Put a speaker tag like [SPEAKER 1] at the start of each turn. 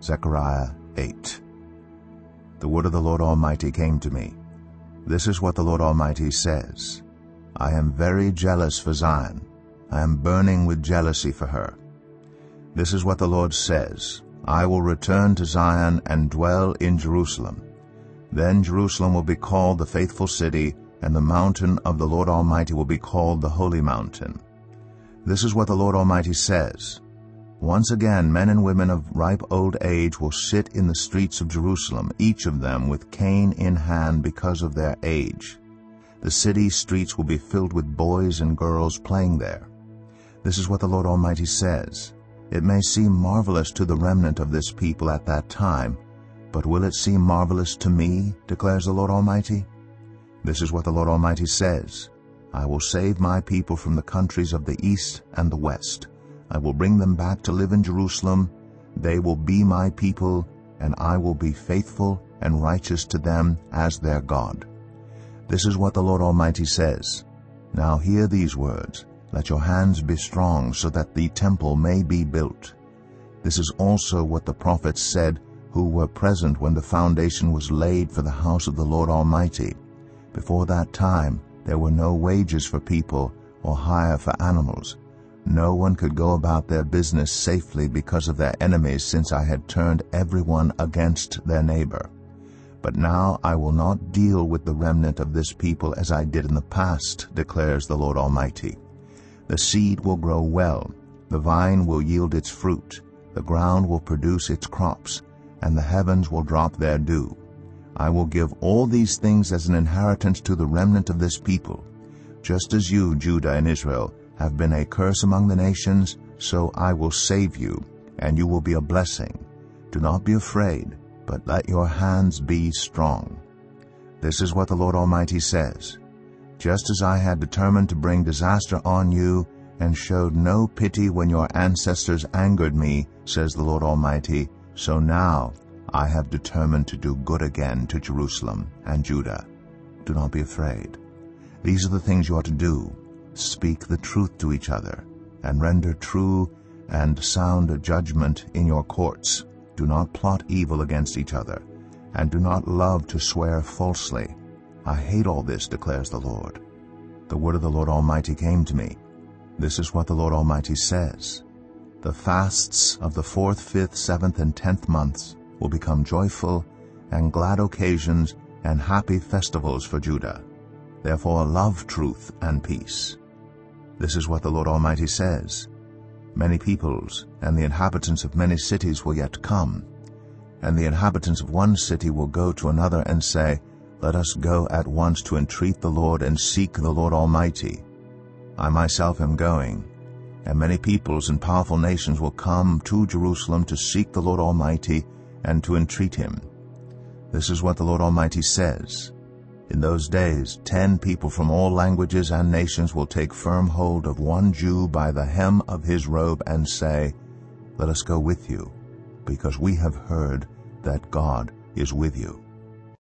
[SPEAKER 1] Zechariah 8. The word of the Lord Almighty came to me. This is what the Lord Almighty says. I am very jealous for Zion. I am burning with jealousy for her. This is what the Lord says. I will return to Zion and dwell in Jerusalem. Then Jerusalem will be called the faithful city, and the mountain of the Lord Almighty will be called the holy mountain. This is what the Lord Almighty says. Once again, men and women of ripe old age will sit in the streets of Jerusalem, each of them with cane in hand because of their age. The city streets will be filled with boys and girls playing there. This is what the Lord Almighty says. It may seem marvelous to the remnant of this people at that time, but will it seem marvelous to me, declares the Lord Almighty? This is what the Lord Almighty says. I will save my people from the countries of the east and the west. I will bring them back to live in Jerusalem. They will be my people, and I will be faithful and righteous to them as their God. This is what the Lord Almighty says. Now hear these words. Let your hands be strong, so that the temple may be built. This is also what the prophets said, who were present when the foundation was laid for the house of the Lord Almighty. Before that time, there were no wages for people or hire for animals. No one could go about their business safely because of their enemies, since I had turned everyone against their neighbor. But now I will not deal with the remnant of this people as I did in the past, declares the Lord Almighty. The seed will grow well, the vine will yield its fruit, the ground will produce its crops, and the heavens will drop their dew. I will give all these things as an inheritance to the remnant of this people. Just as you, Judah and Israel, have been a curse among the nations, so I will save you, and you will be a blessing. Do not be afraid, but let your hands be strong. This is what the Lord Almighty says. Just as I had determined to bring disaster on you, and showed no pity when your ancestors angered me, says the Lord Almighty, so now I have determined to do good again to Jerusalem and Judah. Do not be afraid. These are the things you ought to do. Speak the truth to each other, and render true and sound judgment in your courts. Do not plot evil against each other, and do not love to swear falsely. I hate all this, declares the Lord. The word of the Lord Almighty came to me. This is what the Lord Almighty says. The fasts of the 4th, 5th, 7th, and 10th months will become joyful and glad occasions and happy festivals for Judah. Therefore love truth and peace. This is what the Lord Almighty says. Many peoples and the inhabitants of many cities will yet come, and the inhabitants of one city will go to another and say, Let us go at once to entreat the Lord and seek the Lord Almighty. I myself am going, and many peoples and powerful nations will come to Jerusalem to seek the Lord Almighty and to entreat him. This is what the Lord Almighty says. In those days 10 people from all languages and nations will take firm hold of one Jew by the hem of his robe and say, Let us go with you, because we have heard that God is with you.